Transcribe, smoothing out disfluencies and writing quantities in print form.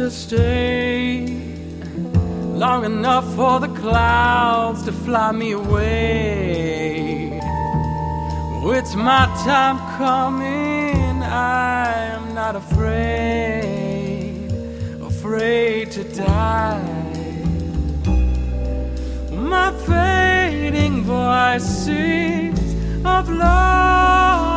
to stay long enough for the clouds to fly me away. It's my time coming, I am not afraid to die. My fading voice sings of love.